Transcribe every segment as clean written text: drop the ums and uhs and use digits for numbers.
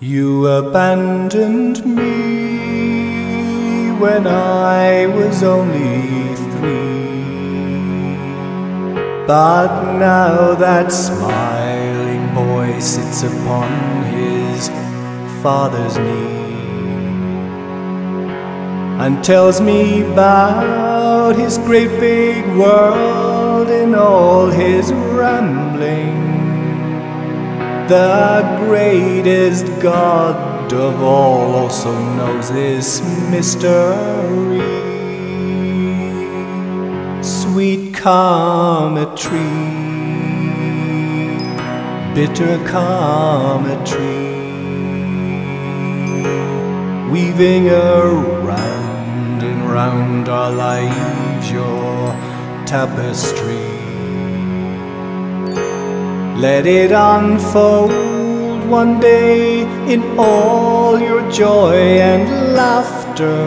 You abandoned me when I was only 3, but now that smiling boy sits upon his father's knee and tells me about his great big world in all his rambling. The greatest God of all also knows this mystery. Sweet cometry, bitter cometry, weaving around and round our lives your tapestry. Let it unfold one day in all your joy and laughter,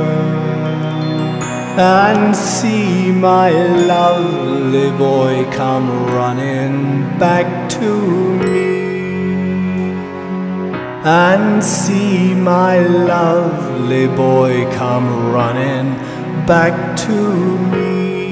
and see my lovely boy come running back to me, and see my lovely boy come running back to me.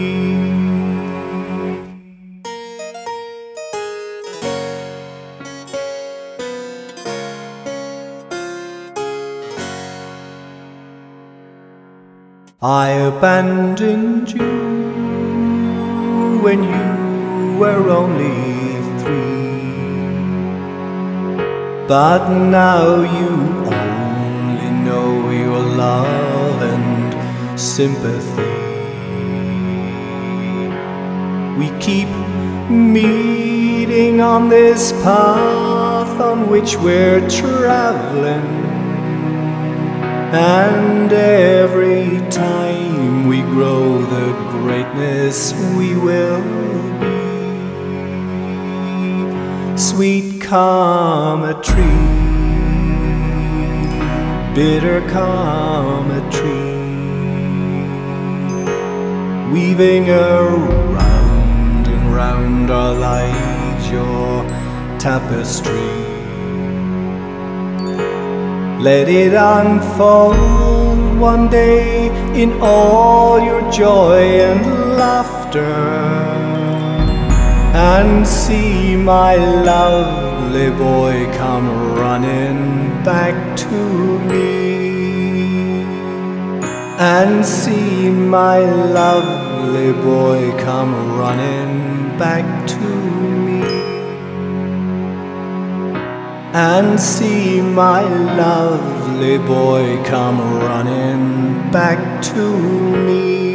I abandoned you when you were only 3, but now you only know your love and sympathy. We keep meeting on this path on which we're traveling, and every time we grow the greatness we will be. Sweet cometry, bitter cometry, weaving around and round our lives your tapestry. Let it unfold one day in all your joy and laughter, and see my lovely boy come running back to me, and see my lovely boy come running back to me, and see my lovely boy come running back to me.